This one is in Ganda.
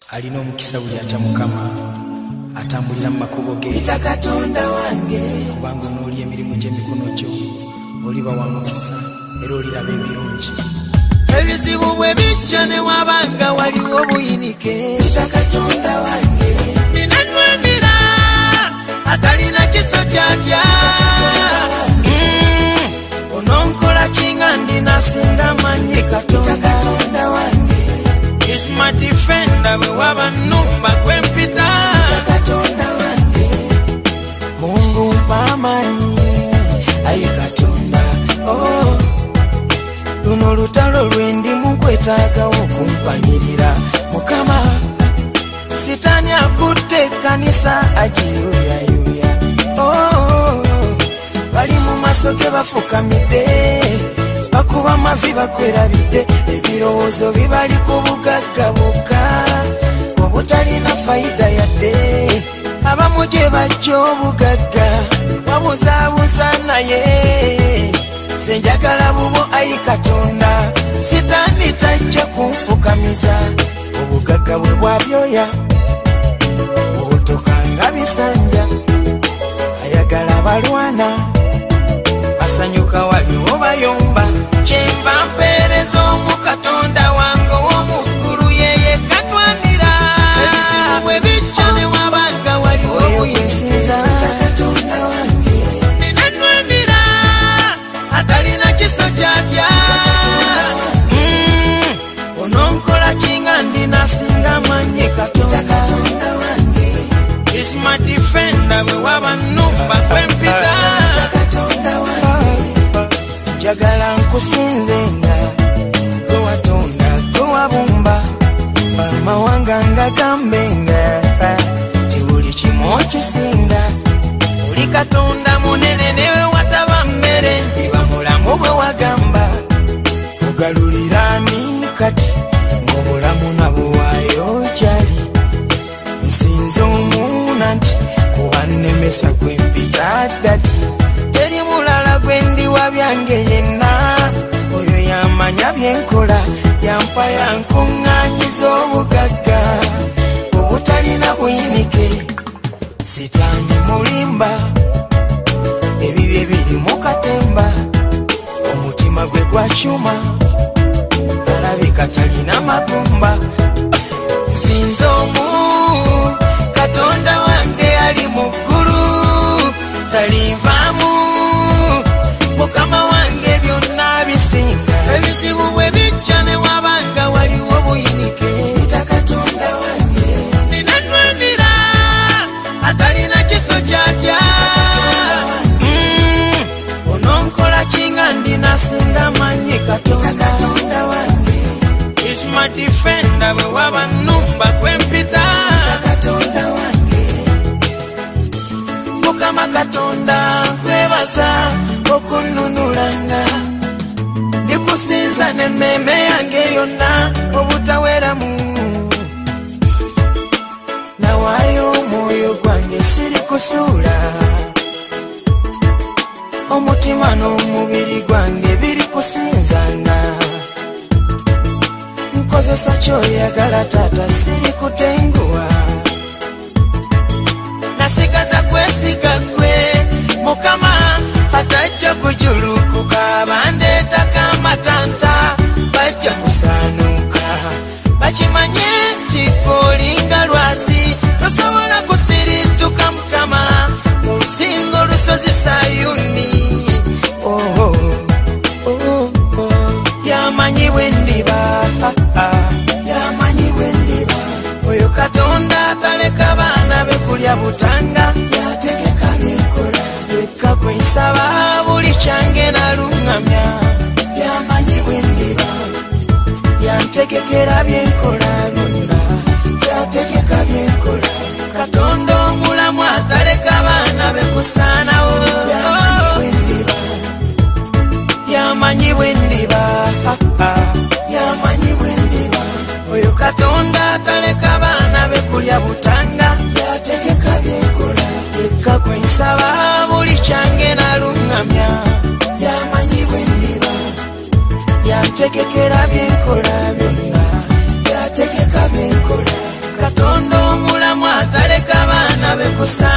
alina omukisa buli ata Mukama atambulira mu makubo ge. Ita Katonda wange kubanga onoolya emirimu gy'emikono gyo oliba wa mukisa era oliraba ebirungi. Ebizibu bwe bijja ne wabanga waliwo obuyinike. Ita Katonda wange ninanwanira atalina kiso kyatya. Ononkola kinga ndinasinga manyi Katonda. Ita Katonda wange is my defender bwe waba nnumba kwempita. Ita Katonda wange Mungu mpa manyi ayi Katonda. Oh, luno lutalo lwendi mukwetaaga okumpanirira Mukama. Sitani akutte kanisa agiyuyayuya. Oh, bali mu maso ge bafukamidde bakuba amavi bakwerabidde. Ebirowoozo bibali ku bugagga bwokka obutalina fayida yadde. Abamu gye bajja obugagga babuzaabuza naye nze njagala bubo ayi Katonda. Sitani tajja kunfukamiza obugagga bwe bwabyoya obutokanga bisanja. Ayagala balwana basanyuka waliwo bayomba. Kyenva mpeereza omu Katonda wange ow'omuggulu yeye katwanira. Ebizibu bwe bijja ne wabanga waliwo obuyinza. Katonda wange ninanwanira atalina kiso kyatya. Ononkola kinga ndinasinga manyi Katonda. Katonda wange is my defender bwe waba nnumba kwempita. Katonda wange njagala nkusinzenga gwe watonda gwe wabumba amawanga ngagambenga ti buli kimu okisinga. Oli Katonda munene newe wataba mmere ndiba mulamu bwe wagamba. Ogalulirani kati ng'obulamu nabuwaayo gyali. Nsinza omuuna nti kuba nnemesa kwempita ddadi. Teri mulala gwe ndiwa byange yenna. Oyo yamanya byenkola yampa yankuŋŋaanyiza obugagga obutalina buyinike. Sitani mulimba ebibye biri mu katemba. Omutima gwe gwa kyuma alabika talina magumba. Sinza omu Katonda wange ali mu ggulu talivaamu. Mukama wange byonna bisinga. Ebizibu bwe bijja ne wabanga waliwo obuyinike. Ita Katonda wange ninanwanira atalina kiso kyatya. Ononkola kinga ndinasinga manyi Katonda. Katonda wange is my defender bwe waba nnumba kwempita. Katonda wange Mukama Katonda nkwebaza okunnunulanga. Ndikusinza n'emmeeme yange yonna obutaweramu. Nawaayo omwoyo gwange siri kusuula. Omutima n'omubiri gwange biri kusinzanga. Nkozesa ky'oyagala taata siri kutenguwa. Nasigaza kwesiga gwe Mukama atajja kujulukuka. Bandeetako amatanta bajja kusaanuuka. Bakimanye nti olinga lwazi tosobola kusirituka Mukama osinga olusozi Sayuni. Yamanyi bwe ndiba yamanyi bwe ndiba. Oyo Katonda ataleka baana be kulya butanga. Yategeka byenkola leka gwe nsaba buli kyange naluŋŋamya. Yamanyi bwe ndiba yantegekera byenkola byonna. Yategeka byenkola Katonda omulamu ataleka baana be kusaanawo. Yamanyi bwe ndiba yamanyi bwe ndiba yamanyi bwe ndiba. Oyo Katonda ataleka baana be kulya butanga. Yategeka byenkola leka gwe nsaba buli kyange naluŋŋamya. Yamanyi bwe ndiba yantegekera byenkola byonna. Yategeka byenkola musa